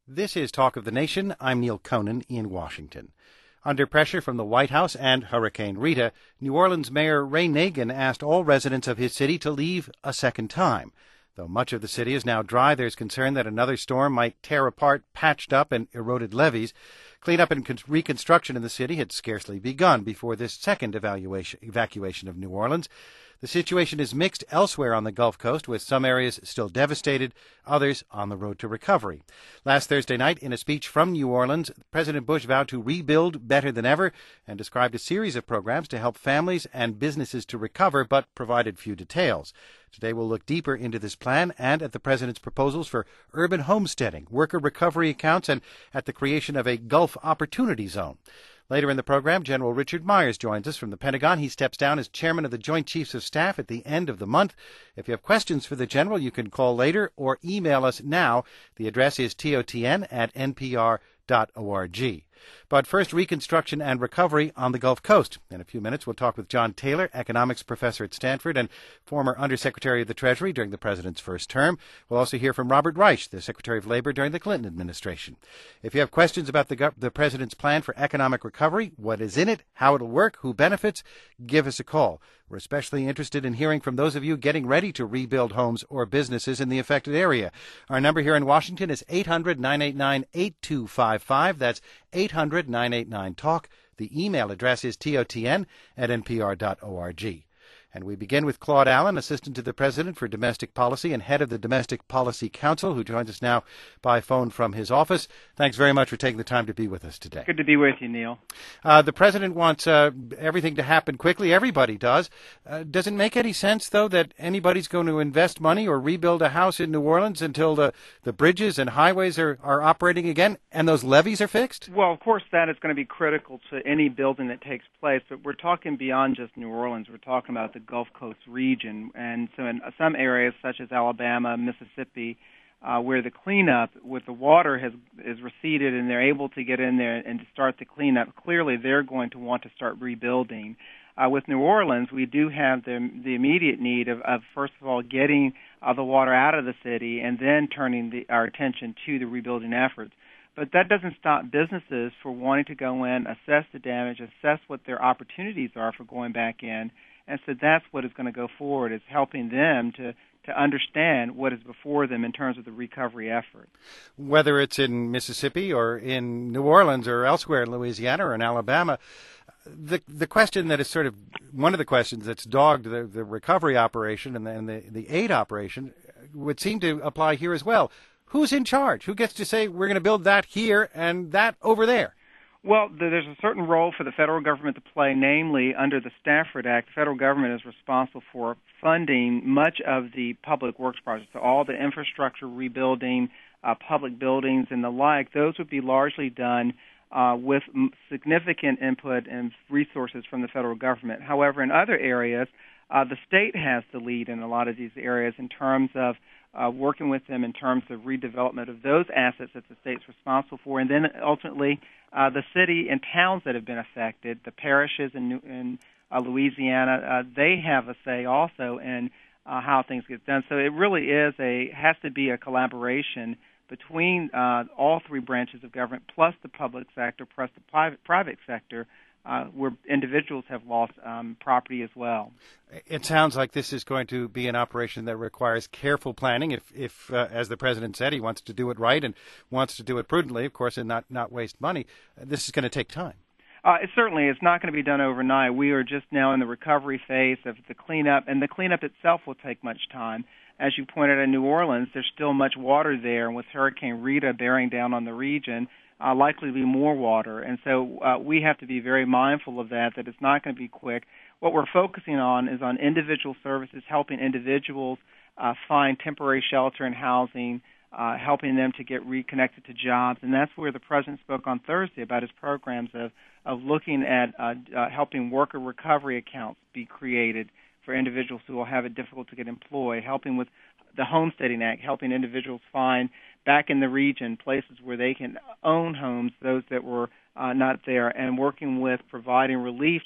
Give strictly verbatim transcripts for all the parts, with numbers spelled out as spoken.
This is Talk of the Nation. I'm Neil Conan in Washington. Under pressure from the White House and Hurricane Rita, New Orleans Mayor Ray Nagin asked all residents of his city to leave a second time. Though much of the city is now dry, there's concern that another storm might tear apart patched up and eroded levees. Cleanup and con- reconstruction in the city had scarcely begun before this second evaluation, evacuation of New Orleans. The situation is mixed elsewhere on the Gulf Coast, with some areas still devastated, others on the road to recovery. Last Thursday night, in a speech from New Orleans, President Bush vowed to rebuild better than ever and described a series of programs to help families and businesses to recover, but provided few details. Today we'll look deeper into this plan and at the president's proposals for urban homesteading, worker recovery accounts, and at the creation of a Gulf Opportunity Zone. Later in the program, General Richard Myers joins us from the Pentagon. He steps down as chairman of the Joint Chiefs of Staff at the end of the month. If you have questions for the general, you can call later or email us now. The address is T O T N at N P R dot org. But first, reconstruction and recovery on the Gulf Coast. In a few minutes, we'll talk with John Taylor, economics professor at Stanford and former Undersecretary of the Treasury during the president's first term. We'll also hear from Robert Reich, the Secretary of Labor during the Clinton administration. If you have questions about the, the president's plan for economic recovery, what is in it, how it'll work, who benefits, give us a call. We're especially interested in hearing from those of you getting ready to rebuild homes or businesses in the affected area. Our number here in Washington is eight hundred, nine eight nine, eight two five five. That's eight hundred, nine eight nine, talk. The email address is T O T N at N P R dot org. And we begin with Claude Allen, Assistant to the President for Domestic Policy and Head of the Domestic Policy Council, who joins us now by phone from his office. Thanks very much for taking the time to be with us today. Good to be with you, Neil. Uh, the President wants uh, everything to happen quickly. Everybody does. Uh, does it make any sense, though, that anybody's going to invest money or rebuild a house in New Orleans until the, the bridges and highways are, are operating again and those levees are fixed? Well, of course, that is going to be critical to any building that takes place, but we're talking beyond just New Orleans. We're talking about the Gulf Coast region, and so in some areas such as Alabama, Mississippi, uh, where the cleanup with the water has is receded and they're able to get in there and to start the cleanup, clearly they're going to want to start rebuilding. Uh, with New Orleans, we do have the, the immediate need of, of, first of all, getting uh, the water out of the city and then turning the, our attention to the rebuilding efforts. But that doesn't stop businesses from wanting to go in, assess the damage, assess what their opportunities are for going back in. And so that's what is going to go forward, is helping them to, to understand what is before them in terms of the recovery effort. Whether it's in Mississippi or in New Orleans or elsewhere in Louisiana or in Alabama, the the question that is sort of one of the questions that's dogged the, the recovery operation and the, and the, the aid operation would seem to apply here as well. Who's in charge? Who gets to say we're going to build that here and that over there? Well, there's a certain role for the federal government to play, namely under the Stafford Act. The federal government is responsible for funding much of the public works projects, so all the infrastructure rebuilding, uh, public buildings and the like. Those would be largely done uh, with m- significant input and resources from the federal government. However, in other areas, uh, the state has the lead in a lot of these areas in terms of Uh, working with them in terms of redevelopment of those assets that the state's responsible for, and then ultimately uh, the city and towns that have been affected, the parishes in, New, in uh, Louisiana, uh, they have a say also in uh, how things get done. So it really is a has to be a collaboration between uh, all three branches of government, plus the public sector, plus the private private sector, Uh, where individuals have lost um, property as well. It sounds like this is going to be an operation that requires careful planning. If, if uh, as the president said, he wants to do it right and wants to do it prudently, of course, and not, not waste money, this is going to take time. Uh, it certainly is not going to be done overnight. We are just now in the recovery phase of the cleanup, and the cleanup itself will take much time. As you pointed out in New Orleans, there's still much water there, and with Hurricane Rita bearing down on the region, Uh, likely to be more water. And so uh, we have to be very mindful of that, that it's not going to be quick. What we're focusing on is on individual services, helping individuals uh, find temporary shelter and housing, uh, helping them to get reconnected to jobs. And that's where the President spoke on Thursday about his programs of, of looking at uh, uh, helping worker recovery accounts be created for individuals who will have it difficult to get employed, helping with the Homesteading Act, helping individuals find back in the region places where they can own homes, those that were uh, not there, and working with providing relief to the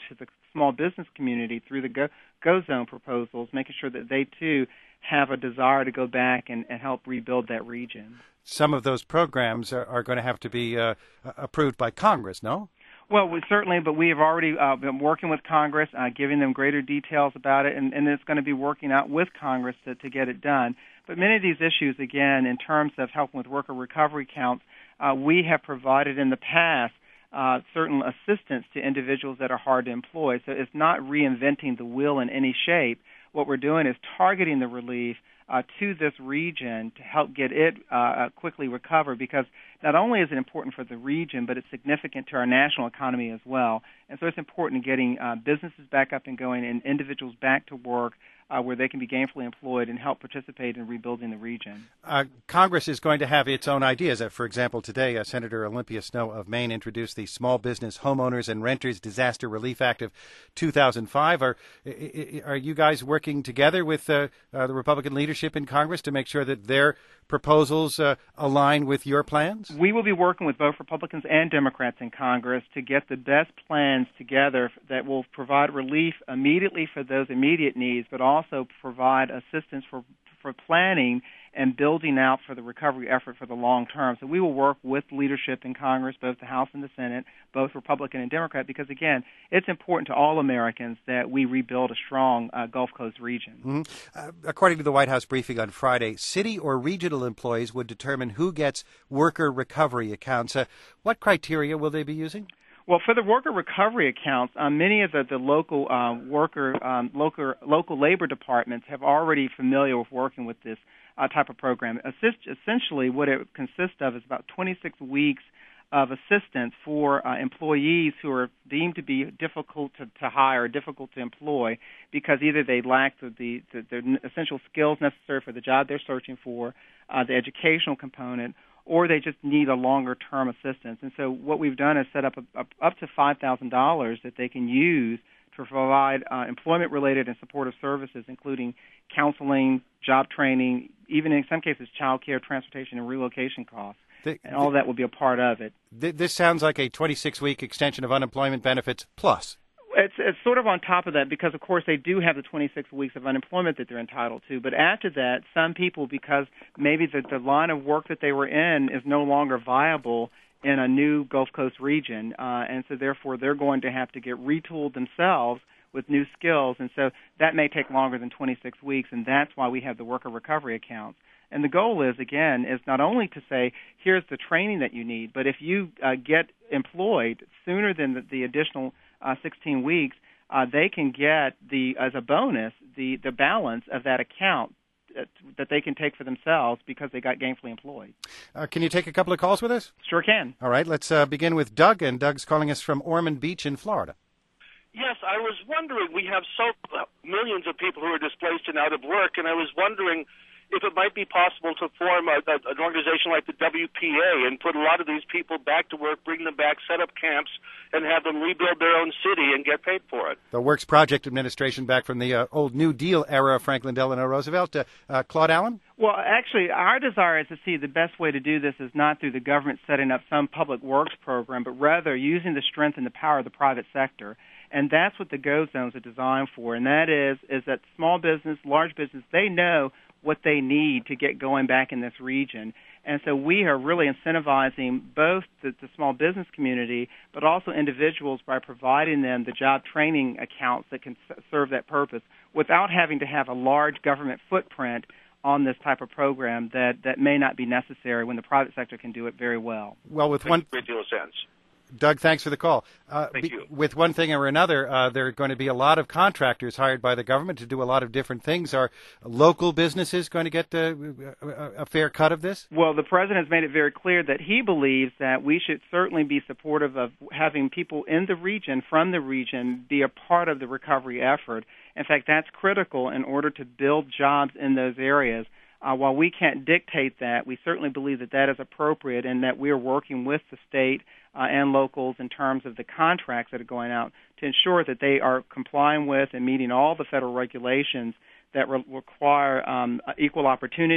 small business community through the Go, Go Zone proposals, making sure that they, too, have a desire to go back and, and help rebuild that region. Some of those programs are, are going to have to be uh, approved by Congress, no? Well, we certainly, but we have already uh, been working with Congress, uh, giving them greater details about it, and, and it's going to be working out with Congress to, to get it done. But many of these issues, again, in terms of helping with worker recovery counts, uh, we have provided in the past uh, certain assistance to individuals that are hard to employ. So it's not reinventing the wheel in any shape. What we're doing is targeting the relief uh, to this region to help get it uh, quickly recover, because not only is it important for the region, but it's significant to our national economy as well. And so it's important in getting uh, businesses back up and going and individuals back to work uh, where they can be gainfully employed and help participate in rebuilding the region. Uh, Congress is going to have its own ideas. Uh, for example, today, uh, Senator Olympia Snowe of Maine introduced the Small Business Homeowners and Renters Disaster Relief Act of two thousand five. Are, are you guys working together with uh, uh, the Republican leadership in Congress to make sure that their proposals uh, align with your plans? We will be working with both Republicans and Democrats in Congress to get the best plans together that will provide relief immediately for those immediate needs, but also provide assistance for for planning and building out for the recovery effort for the long term. So we will work with leadership in Congress, both the House and the Senate, both Republican and Democrat, because, again, it's important to all Americans that we rebuild a strong uh, Gulf Coast region. Mm-hmm. Uh, according to the White House briefing on Friday, city or regional employees would determine who gets worker recovery accounts. Uh, what criteria will they be using? Well, for the worker recovery accounts, uh, many of the, the local uh, worker um, local local labor departments have already familiar with working with this uh, type of program. Assist, essentially, what it consists of is about twenty-six weeks of assistance for uh, employees who are deemed to be difficult to, to hire, difficult to employ, because either they lack the, the, the, the essential skills necessary for the job they're searching for, uh, the educational component, or they just need a longer-term assistance. And so what we've done is set up a, a, up to five thousand dollars that they can use to provide uh, employment-related and supportive services, including counseling, job training, even in some cases child care, transportation, and relocation costs. The, and all of that will be a part of it. This sounds like a twenty-six week extension of unemployment benefits plus. It's, it's sort of on top of that because, of course, they do have the twenty-six weeks of unemployment that they're entitled to. But after that, some people, because maybe the, the line of work that they were in is no longer viable in a new Gulf Coast region, uh, and so therefore they're going to have to get retooled themselves with new skills. And so that may take longer than twenty-six weeks, and that's why we have the worker recovery accounts. And the goal is, again, is not only to say, here's the training that you need, but if you uh, get employed sooner than the, the additional uh, sixteen weeks, uh, they can get, the as a bonus, the, the balance of that account that, that they can take for themselves because they got gainfully employed. Uh, can you take a couple of calls with us? Sure can. All right, let's uh, begin with Doug, and Doug's calling us from Ormond Beach in Florida. Yes, I was wondering, we have so uh, millions of people who are displaced and out of work, and I was wondering if it might be possible to form a, a, an organization like the W P A and put a lot of these people back to work, bring them back, set up camps, and have them rebuild their own city and get paid for it. The Works Project Administration back from the uh, old New Deal era of Franklin Delano Roosevelt. Uh, uh, Claude Allen? Well, actually, our desire is to see the best way to do this is not through the government setting up some public works program, but rather using the strength and the power of the private sector. And that's what the Go Zones are designed for, and that is is that small business, large business, they know what they need to get going back in this region. And so we are really incentivizing both the, the small business community, but also individuals by providing them the job training accounts that can s- serve that purpose without having to have a large government footprint on this type of program that, that may not be necessary when the private sector can do it very well. Well, with one... Makes a great deal of sense. Doug, thanks for the call. Uh, Thank be, you. With one thing or another, uh, there are going to be a lot of contractors hired by the government to do a lot of different things. Are local businesses going to get uh, a, a fair cut of this? Well, the president has made it very clear that he believes that we should certainly be supportive of having people in the region, from the region, be a part of the recovery effort. In fact, that's critical in order to build jobs in those areas. Uh, while we can't dictate that, we certainly believe that that is appropriate and that we are working with the state uh, and locals in terms of the contracts that are going out to ensure that they are complying with and meeting all the federal regulations that re- require um, equal opportunity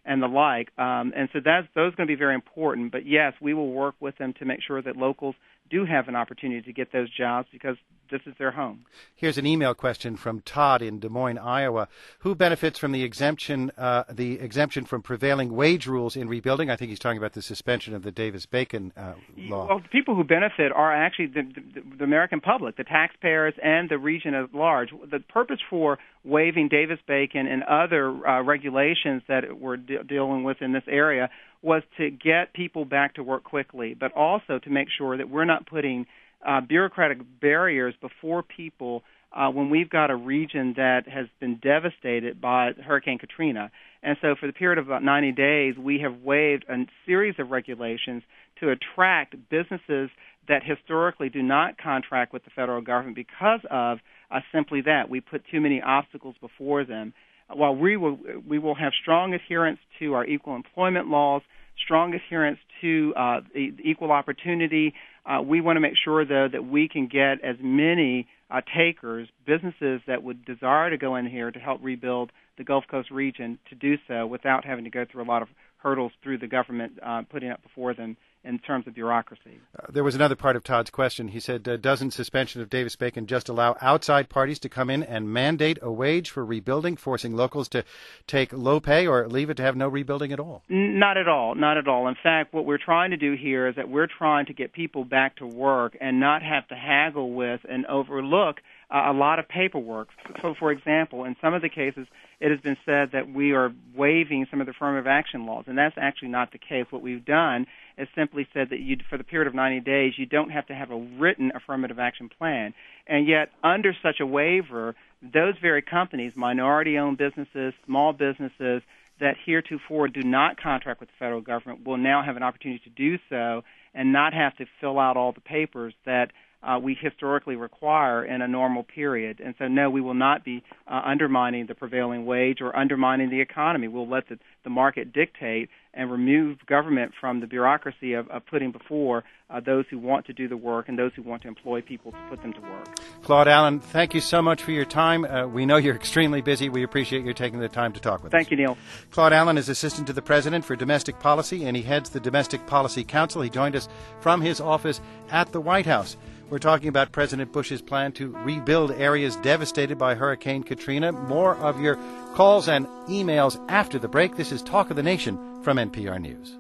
and the like. Um, and so that's, those are going to be very important. But, yes, we will work with them to make sure that locals do have an opportunity to get those jobs because this is their home. Here's an email question from Todd in Des Moines, Iowa. Who benefits from the exemption uh, the exemption from prevailing wage rules in rebuilding? I think he's talking about the suspension of the Davis-Bacon uh, law. Well, the people who benefit are actually the, the, the American public, the taxpayers, and the region at large. The purpose for waiving Davis-Bacon and other uh, regulations that we're de- dealing with in this area was to get people back to work quickly, but also to make sure that we're not putting uh, bureaucratic barriers before people uh, when we've got a region that has been devastated by Hurricane Katrina. And so for the period of about ninety days, we have waived a series of regulations to attract businesses that historically do not contract with the federal government because of uh, simply that. We put too many obstacles before them. While we will, we will have strong adherence to our equal employment laws, strong adherence to uh, the equal opportunity, uh, we want to make sure, though, that we can get as many uh, takers, businesses that would desire to go in here to help rebuild the Gulf Coast region to do so without having to go through a lot of hurdles through the government uh, putting up before them in terms of bureaucracy. Uh, there was another part of Todd's question. He said, uh, doesn't suspension of Davis-Bacon just allow outside parties to come in and mandate a wage for rebuilding, forcing locals to take low pay or leave it to have no rebuilding at all? Not at all. Not at all. In fact, what we're trying to do here is that we're trying to get people back to work and not have to haggle with and overlook uh, a lot of paperwork. So, for example, in some of the cases, it has been said that we are waiving some of the affirmative action laws, and that's actually not the case. What we've done is simply said that you, for the period of ninety days, you don't have to have a written affirmative action plan. And yet, under such a waiver, those very companies, minority-owned businesses, small businesses, that heretofore do not contract with the federal government will now have an opportunity to do so and not have to fill out all the papers that Uh, we historically require in a normal period. And so, no, we will not be uh, undermining the prevailing wage or undermining the economy. We'll let the, the market dictate and remove government from the bureaucracy of, of putting before uh, those who want to do the work and those who want to employ people to put them to work. Claude Allen, thank you so much for your time. Uh, we know you're extremely busy. We appreciate you taking the time to talk with thank us. Thank you, Neil. Claude Allen is Assistant to the President for Domestic Policy, and he heads the Domestic Policy Council. He joined us from his office at the White House. We're talking about President Bush's plan to rebuild areas devastated by Hurricane Katrina. More of your calls and emails after the break. This is Talk of the Nation from N P R News.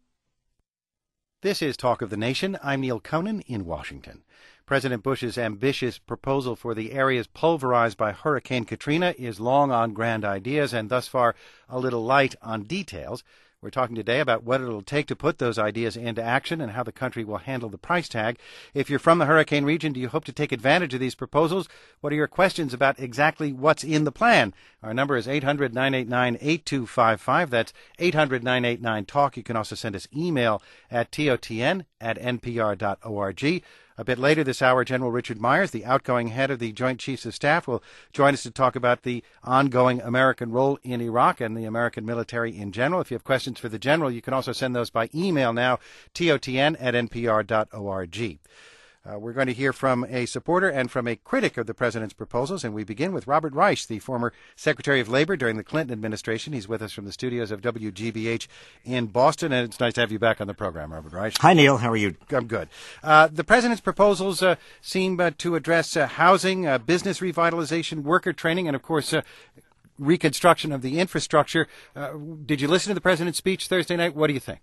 This is Talk of the Nation. I'm Neil Conan in Washington. President Bush's ambitious proposal for the areas pulverized by Hurricane Katrina is long on grand ideas and thus far a little light on details. We're talking today about what it'll take to put those ideas into action and how the country will handle the price tag. If you're from the hurricane region, do you hope to take advantage of these proposals? What are your questions about exactly what's in the plan? Our number is eight hundred, nine eight nine, eight two five five. That's eight hundred, nine eight nine, talk. You can also send us email at totn at npr dot org. A bit later this hour, General Richard Myers, the outgoing head of the Joint Chiefs of Staff, will join us to talk about the ongoing American role in Iraq and the American military in general. If you have questions for the General, you can also send those by email now, totn at npr dot org. Uh, we're going to hear from a supporter and from a critic of the president's proposals, and we begin with Robert Reich, the former Secretary of Labor during the Clinton administration. He's with us from the studios of W G B H in Boston, and it's nice to have you back on the program, Robert Reich. Hi, Neil. How are you? I'm good. Uh, the president's proposals uh, seem uh, to address uh, housing, uh, business revitalization, worker training, and, of course, uh, reconstruction of the infrastructure. Uh, did you listen to the president's speech Thursday night? What do you think?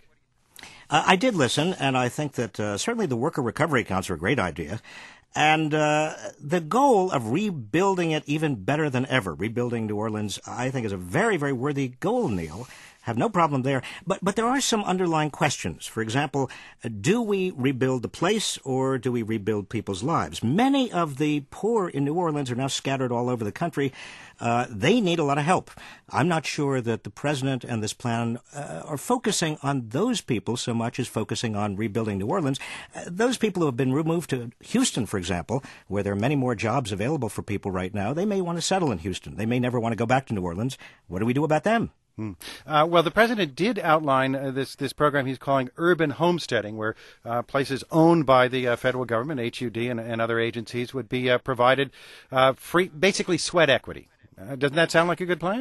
Uh, I did listen, and I think that uh, certainly the worker recovery accounts are a great idea. And uh, the goal of rebuilding it even better than ever, rebuilding New Orleans, I think is a very, very worthy goal, Neil. Have no problem there. But but there are some underlying questions. For example, uh, do we rebuild the place or do we rebuild people's lives? Many of the poor in New Orleans are now scattered all over the country. Uh, they need a lot of help. I'm not sure that the president and this plan uh, are focusing on those people so much as focusing on rebuilding New Orleans. Uh, those people who have been removed to Houston, for example, where there are many more jobs available for people right now, they may want to settle in Houston. They may never want to go back to New Orleans. What do we do about them? Hmm. Uh, well, the president did outline uh, this this program he's calling urban homesteading, where uh, places owned by the uh, federal government, H U D, and, and other agencies would be uh, provided uh, free, basically sweat equity. Uh, doesn't that sound like a good plan?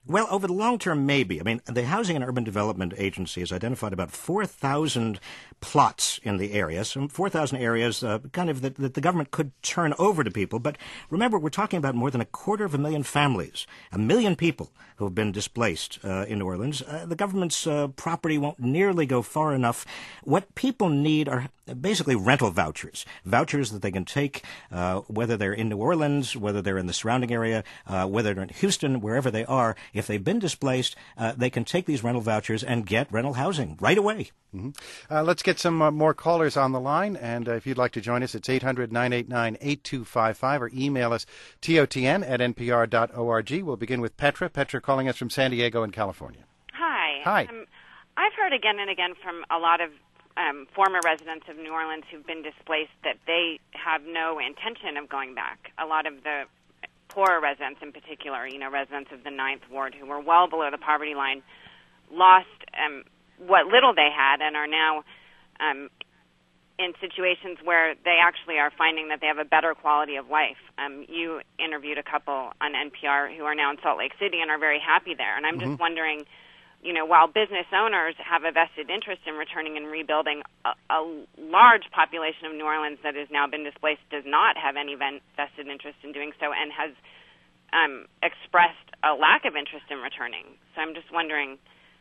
Well, over the long term, maybe. I mean, the Housing and Urban Development Agency has identified about four thousand plots in the area, some four thousand areas uh, kind of that, that the government could turn over to people. But remember, we're talking about more than a quarter of a million families, a million people who have been displaced uh, in New Orleans. Uh, the government's uh, property won't nearly go far enough. What people need are basically rental vouchers, vouchers that they can take, uh, whether they're in New Orleans, whether they're in the surrounding area, uh, whether they're in Houston, wherever they are. If they've been displaced, uh, they can take these rental vouchers and get rental housing right away. Mm-hmm. Uh, let's get some uh, more callers on the line, and uh, if you'd like to join us, it's eight hundred, nine eight nine, eight two five five, or email us T O T N at N P R dot org. We'll begin with Petra. Petra calling us from San Diego in California. Hi. Hi. Um, I've heard again and again from a lot of um, former residents of New Orleans who've been displaced that they have no intention of going back. A lot of the poorer residents in particular, you know, residents of the Ninth Ward who were well below the poverty line, lost um, what little they had and are now um, in situations where they actually are finding that they have a better quality of life. Um, you interviewed a couple on N P R who are now in Salt Lake City and are very happy there. And I'm mm-hmm. just wondering, you know, while business owners have a vested interest in returning and rebuilding, a, a large population of New Orleans that has now been displaced does not have any vested interest in doing so and has um, expressed a lack of interest in returning. So I'm just wondering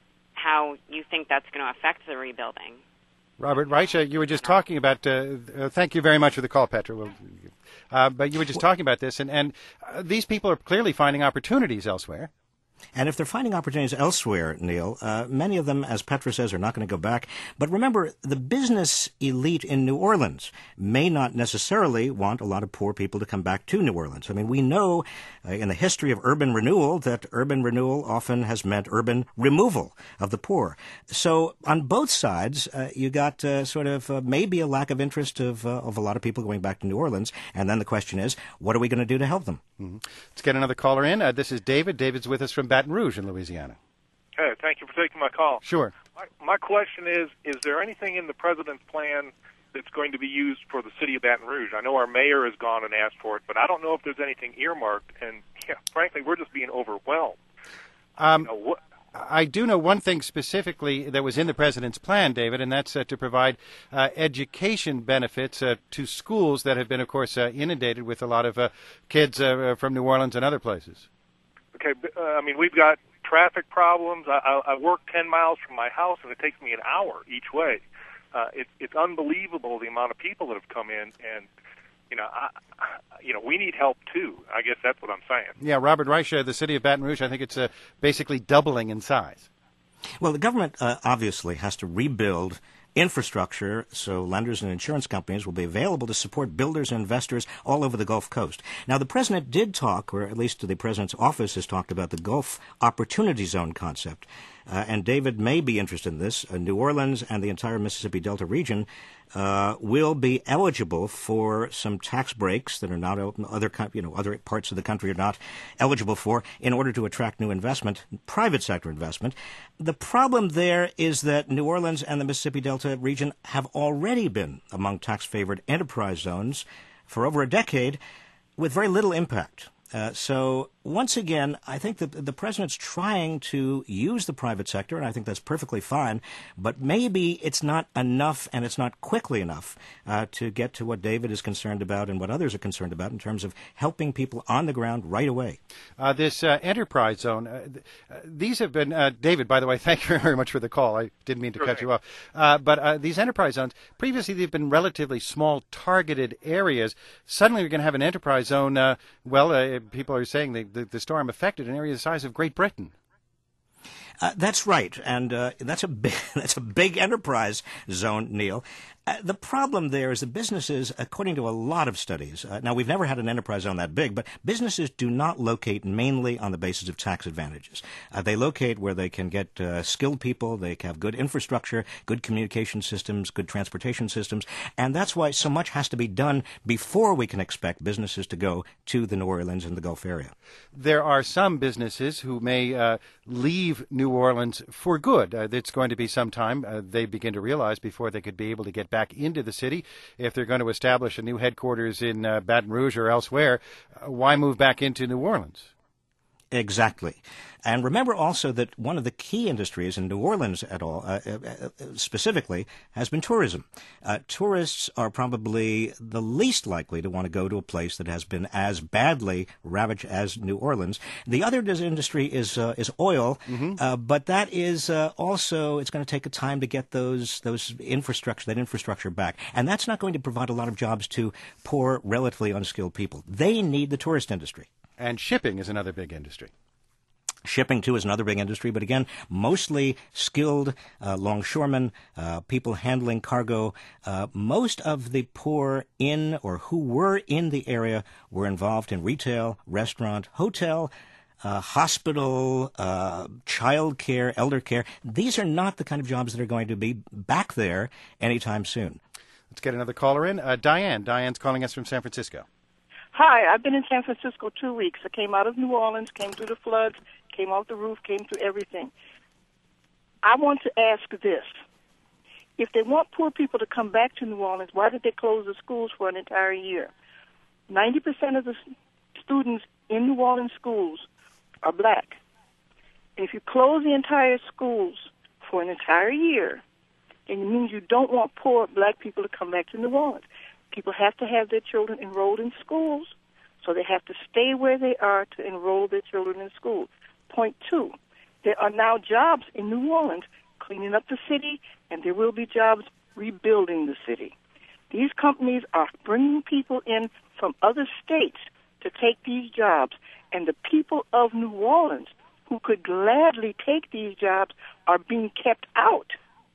how you think that's going to affect the rebuilding. Robert Reich, you were just talking about, uh, uh, thank you very much for the call, Petra. We'll, uh, but you were just talking about this, and, and uh, these people are clearly finding opportunities elsewhere. And if they're finding opportunities elsewhere, Neil, uh, many of them, as Petra says, are not going to go back. But remember, the business elite in New Orleans may not necessarily want a lot of poor people to come back to New Orleans. I mean, we know uh, in the history of urban renewal that urban renewal often has meant urban removal of the poor. So on both sides, uh, you got uh, sort of uh, maybe a lack of interest of, uh, of a lot of people going back to New Orleans. And then the question is, what are we going to do to help them? Mm-hmm. Let's get another caller in. Uh, this is David. David's with us from Baton Rouge in Louisiana. Hey, thank you for taking my call. Sure. My, my question is, is there anything in the president's plan that's going to be used for the city of Baton Rouge? I know our mayor has gone and asked for it, but I don't know if there's anything earmarked, and yeah, frankly, we're just being overwhelmed. Um, you know, what, I do know one thing specifically that was in the president's plan, David, and that's uh, to provide uh, education benefits uh, to schools that have been, of course, uh, inundated with a lot of uh, kids uh, from New Orleans and other places. Okay, uh, I mean, we've got traffic problems. I, I, I work ten miles from my house, and it takes me an hour each way. Uh, it, it's unbelievable the amount of people that have come in, and you know, I, you know, we need help too. I guess that's what I'm saying. Yeah, Robert Reich, uh, the city of Baton Rouge, I think it's uh, basically doubling in size. Well, the government uh, obviously has to rebuild infrastructure so lenders and insurance companies will be available to support builders and investors all over the Gulf Coast. Now, the president did talk, or at least the president's office has talked about the Gulf Opportunity Zone concept. Uh, and David may be interested in this. Uh, New Orleans and the entire Mississippi Delta region uh, will be eligible for some tax breaks that are not other you know other parts of the country are not eligible for in order to attract new investment, private sector investment. The problem there is that New Orleans and the Mississippi Delta region have already been among tax-favored enterprise zones for over a decade with very little impact. Uh, so once again, I think that the president's trying to use the private sector, and I think that's perfectly fine, but maybe it's not enough and it's not quickly enough uh, to get to what David is concerned about and what others are concerned about in terms of helping people on the ground right away. Uh, this uh, enterprise zone, uh, th- uh, these have been, uh, David, by the way, thank you very much for the call. I didn't mean to sure cut thing. you off. Uh, but uh, these enterprise zones, previously they've been relatively small targeted areas. Suddenly we're going to have an enterprise zone, uh, well, uh, people are saying the, the, the storm affected an area the size of Great Britain. Uh, that's right, and uh, that's a big, that's a big enterprise zone, Neil. Uh, the problem there is that businesses, according to a lot of studies, uh, now we've never had an enterprise zone that big, but businesses do not locate mainly on the basis of tax advantages. Uh, they locate where they can get uh, skilled people, they have good infrastructure, good communication systems, good transportation systems, and that's why so much has to be done before we can expect businesses to go to the New Orleans and the Gulf area. There are some businesses who may uh, leave New Orleans for good. Uh, it's going to be some time uh, they begin to realize before they could be able to get back into the city. If they're going to establish a new headquarters in uh, Baton Rouge or elsewhere, uh, why move back into New Orleans? Exactly. And remember also that one of the key industries in New Orleans at all, uh, uh, specifically, has been tourism. Uh, tourists are probably the least likely to want to go to a place that has been as badly ravaged as New Orleans. The other dis- industry is uh, is oil, mm-hmm. uh, but that is uh, also, it's going to take a time to get those those infrastructure, that infrastructure back. And that's not going to provide a lot of jobs to poor, relatively unskilled people. They need the tourist industry. And shipping is another big industry. Shipping, too, is another big industry, but again, mostly skilled uh, longshoremen, uh, people handling cargo. Uh, most of the poor in or who were in the area were involved in retail, restaurant, hotel, uh, hospital, uh, child care, elder care. These are not the kind of jobs that are going to be back there anytime soon. Let's get another caller in. Uh, Diane. Diane's calling us from San Francisco. Hi, I've been in San Francisco two weeks. I came out of New Orleans, came through the floods, came off the roof, came through everything. I want to ask this. If they want poor people to come back to New Orleans, why did they close the schools for an entire year? ninety percent of the students in New Orleans schools are black. And if you close the entire schools for an entire year, then it means you don't want poor black people to come back to New Orleans. People have to have their children enrolled in schools, so they have to stay where they are to enroll their children in school. Point two, there are now jobs in New Orleans cleaning up the city, and there will be jobs rebuilding the city. These companies are bringing people in from other states to take these jobs, and the people of New Orleans who could gladly take these jobs are being kept out,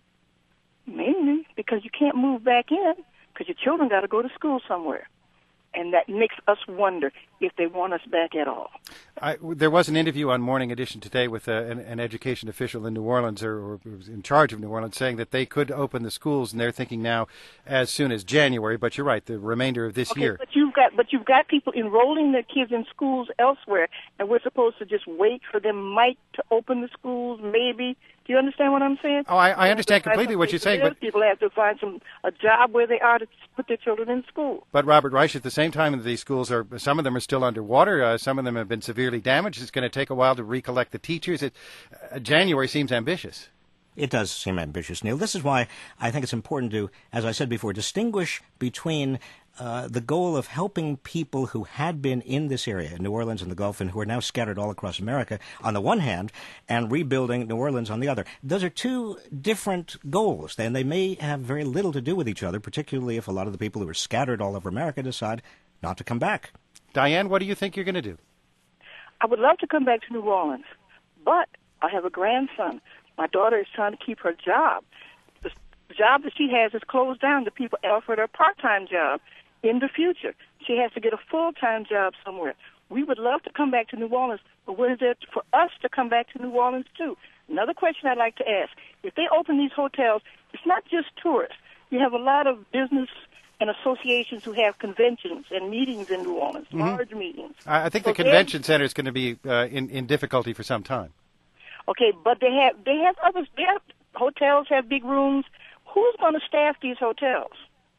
mainly because you can't move back in, because your children got to go to school somewhere. And that makes us wonder if they want us back at all. I, there was an interview on Morning Edition today with a, an, an education official in New Orleans, or, or who was in charge of New Orleans, saying that they could open the schools, and they're thinking now as soon as January. But you're right, the remainder of this okay, year. But you've got, but you've got people enrolling their kids in schools elsewhere, and we're supposed to just wait for them might to open the schools, maybe. Do you understand what I'm saying? Oh, I, I understand completely what you're saying, but people have to find some a job where they are to put their children in school. But Robert Reich, at the same time, these schools are, some of them are still underwater. Uh, some of them have been severely damaged. It's going to take a while to recollect the teachers. It, uh, January seems ambitious. It does seem ambitious, Neil. This is why I think it's important to, as I said before, distinguish between uh, the goal of helping people who had been in this area, New Orleans and the Gulf, and who are now scattered all across America, on the one hand, and rebuilding New Orleans on the other. Those are two different goals, and they may have very little to do with each other, particularly if a lot of the people who are scattered all over America decide not to come back. Diane, what do you think you're going to do? I would love to come back to New Orleans, but I have a grandson. My daughter is trying to keep her job. The job that she has is closed down. The people offered her a part-time job in the future. She has to get a full-time job somewhere. We would love to come back to New Orleans, but what is there for us to come back to New Orleans too? Another question I'd like to ask, if they open these hotels, it's not just tourists. You have a lot of business and associations who have conventions and meetings in New Orleans, mm-hmm. large meetings. I think so the convention center is going to be uh, in, in difficulty for some time. Okay, but they have they have others. They have, hotels have big rooms. Who's going to staff these hotels?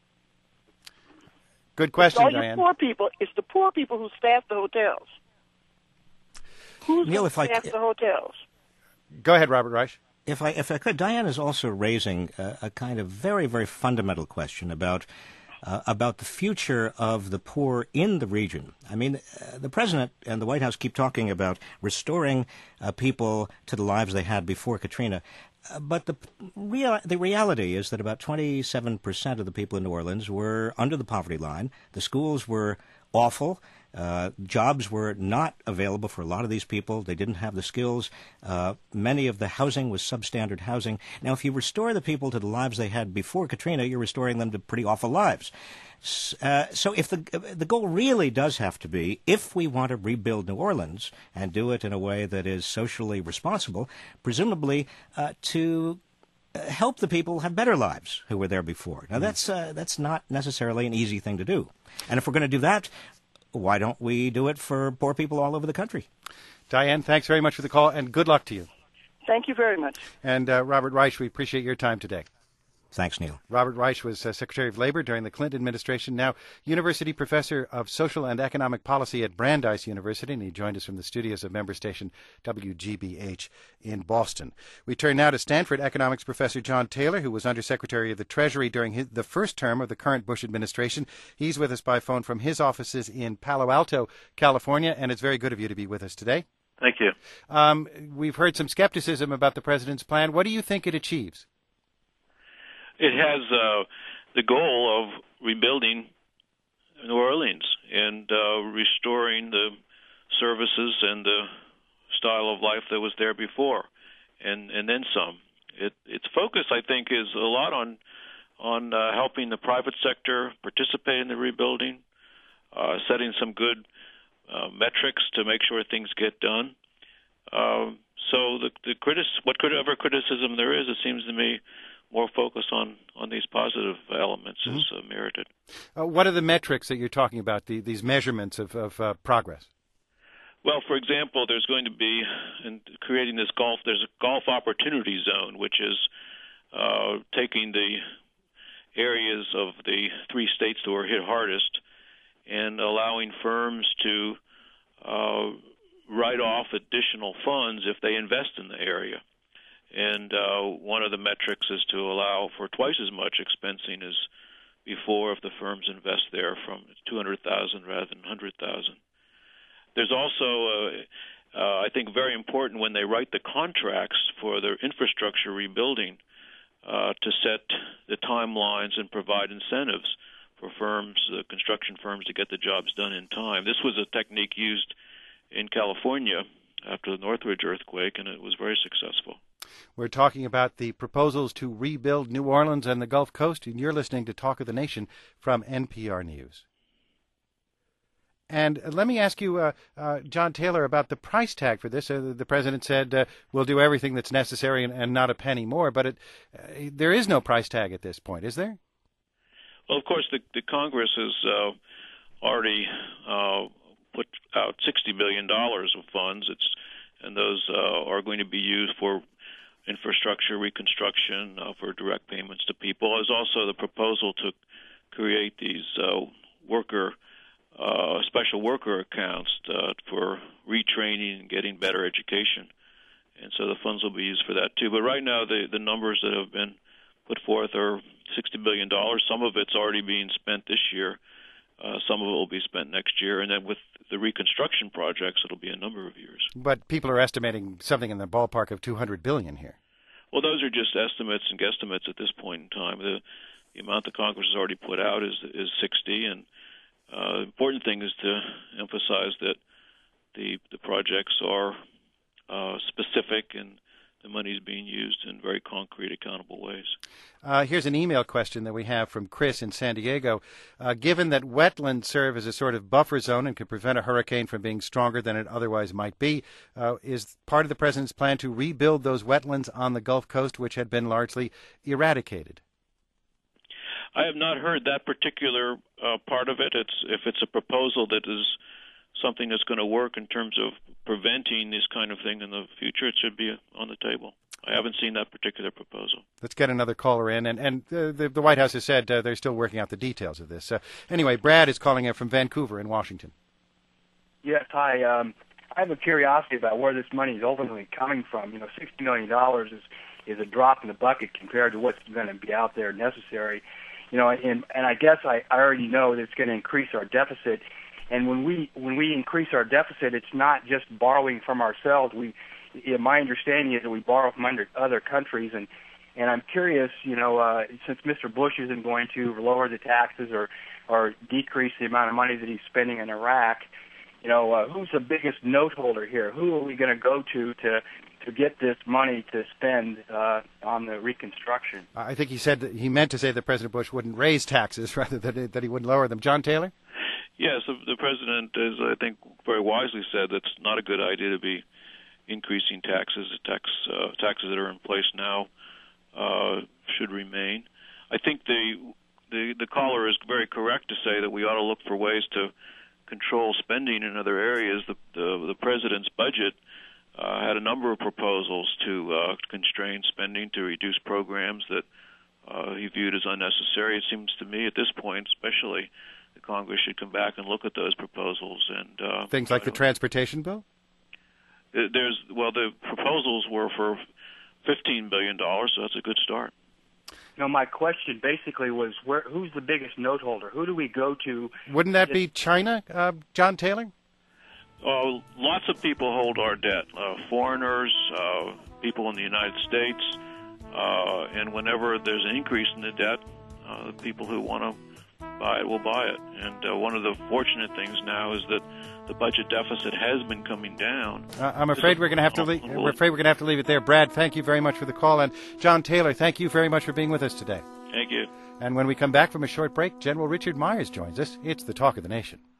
Good question, it's all Diane. Your poor people. It's the poor people who staff the hotels. Who's Neil, going if to staff I, the hotels? Go ahead, Robert Reich. If I if I could, Diane is also raising a, a kind of very very fundamental question about. Uh, about the future of the poor in the region. I mean, uh, the President and the White House keep talking about restoring uh, people to the lives they had before Katrina. Uh, but the, real, the reality is that about twenty-seven percent of the people in New Orleans were under the poverty line. The schools were awful. Uh, jobs were not available for a lot of these people. They didn't have the skills. Uh, many of the housing was substandard housing. Now, if you restore the people to the lives they had before Katrina, you're restoring them to pretty awful lives. Uh, so if the the goal really does have to be, if we want to rebuild New Orleans and do it in a way that is socially responsible, presumably uh, to help the people have better lives who were there before. Now, that's uh, that's not necessarily an easy thing to do. And if we're going to do that, why don't we do it for poor people all over the country? Diane, thanks very much for the call, and good luck to you. Thank you very much. And uh, Robert Reich, we appreciate your time today. Thanks, Neil. Robert Reich was uh, Secretary of Labor during the Clinton administration, now University Professor of Social and Economic Policy at Brandeis University, and he joined us from the studios of member station W G B H in Boston. We turn now to Stanford economics professor John Taylor, who was Undersecretary of the Treasury during his, the first term of the current Bush administration. He's with us by phone from his offices in Palo Alto, California, and it's very good of you to be with us today. Thank you. Um, we've heard some skepticism about the president's plan. What do you think it achieves? It has uh, the goal of rebuilding New Orleans and uh, restoring the services and the style of life that was there before, and, and then some. It, its focus, I think, is a lot on on uh, helping the private sector participate in the rebuilding, uh, setting some good uh, metrics to make sure things get done. Uh, so the, the critis- whatever criticism there is, it seems to me, more focus on, on these positive elements mm-hmm. is uh, merited. Uh, what are the metrics that you're talking about, the, these measurements of, of uh, progress? Well, for example, there's going to be, in creating this golf, there's a golf opportunity zone, which is uh, taking the areas of the three states that were hit hardest and allowing firms to uh, write off additional funds if they invest in the area. And uh, one of the metrics is to allow for twice as much expensing as before if the firms invest there, from two hundred thousand dollars rather than one hundred thousand dollars. There's also, uh, uh, I think, very important when they write the contracts for their infrastructure rebuilding uh, to set the timelines and provide incentives for firms, uh, construction firms, to get the jobs done in time. This was a technique used in California after the Northridge earthquake, and it was very successful. We're talking about the proposals to rebuild New Orleans and the Gulf Coast, and you're listening to Talk of the Nation from N P R News. And let me ask you, uh, uh, John Taylor, about the price tag for this. Uh, the president said uh, we'll do everything that's necessary and, and not a penny more, but it, uh, there is no price tag at this point, is there? Well, of course, the, the Congress has uh, already uh, put out sixty billion dollars of funds, it's, and those uh, are going to be used for infrastructure reconstruction, uh, for direct payments to people. There's also the proposal to create these uh, worker Uh, special worker accounts uh, for retraining and getting better education. And so the funds will be used for that, too. But right now, the, the numbers that have been put forth are sixty billion dollars. Some of it's already being spent this year. Uh, some of it will be spent next year. And then with the reconstruction projects, it'll be a number of years. But people are estimating something in the ballpark of two hundred billion dollars here. Well, those are just estimates and guesstimates at this point in time. The, the amount the Congress has already put out is is sixty, and Uh, the important thing is to emphasize that the the projects are uh, specific and the money is being used in very concrete, accountable ways. Uh, here's an email question that we have from Chris in San Diego. Uh, given that wetlands serve as a sort of buffer zone and could prevent a hurricane from being stronger than it otherwise might be, uh, is part of the president's plan to rebuild those wetlands on the Gulf Coast, which had been largely eradicated? I have not heard that particular uh, part of it. It's if it's a proposal that is something that's going to work in terms of preventing this kind of thing in the future, it should be on the table. I haven't seen that particular proposal. Let's get another caller in. And, and uh, the, the White House has said uh, they're still working out the details of this. Uh, anyway, Brad is calling in from Vancouver in Washington. Yes, hi. Um, I have a curiosity about where this money is ultimately coming from. You know, sixty million dollars is, is a drop in the bucket compared to what's going to be out there necessary. You know, and, and I guess I, I already know that it's going to increase our deficit. And when we when we increase our deficit, it's not just borrowing from ourselves. We, my understanding is that we borrow from under other countries. And, and I'm curious, you know, uh, since Mister Bush isn't going to lower the taxes or, or decrease the amount of money that he's spending in Iraq, you know, uh, who's the biggest note holder here? Who are we going to go to to to get this money to spend uh, on the reconstruction? I think he said that he meant to say that President Bush wouldn't raise taxes rather than that he wouldn't lower them. John Taylor? Yes, the, the president has, I think, very wisely said that it's not a good idea to be increasing taxes. The tax uh, taxes that are in place now uh, should remain. I think the, the the caller is very correct to say that we ought to look for ways to control spending in other areas. The the, the president's budget Uh, had a number of proposals to uh, constrain spending, to reduce programs that uh, he viewed as unnecessary. It seems to me at this point, especially, the Congress should come back and look at those proposals. And uh, Things like the transportation bill? There's well, the proposals were for fifteen billion dollars, so that's a good start. No, my question basically was, where, who's the biggest note holder? Who do we go to? Wouldn't that be China, uh, John Taylor? Uh, lots of people hold our debt, uh, foreigners, uh, people in the United States, uh, and whenever there's an increase in the debt, uh, the people who want to buy it will buy it. And uh, one of the fortunate things now is that the budget deficit has been coming down. Uh, I'm afraid we're going to have to. Le- we're afraid we're going to have to leave it there. Brad, thank you very much for the call, and John Taylor, thank you very much for being with us today. Thank you. And when we come back from a short break, General Richard Myers joins us. It's the Talk of the Nation.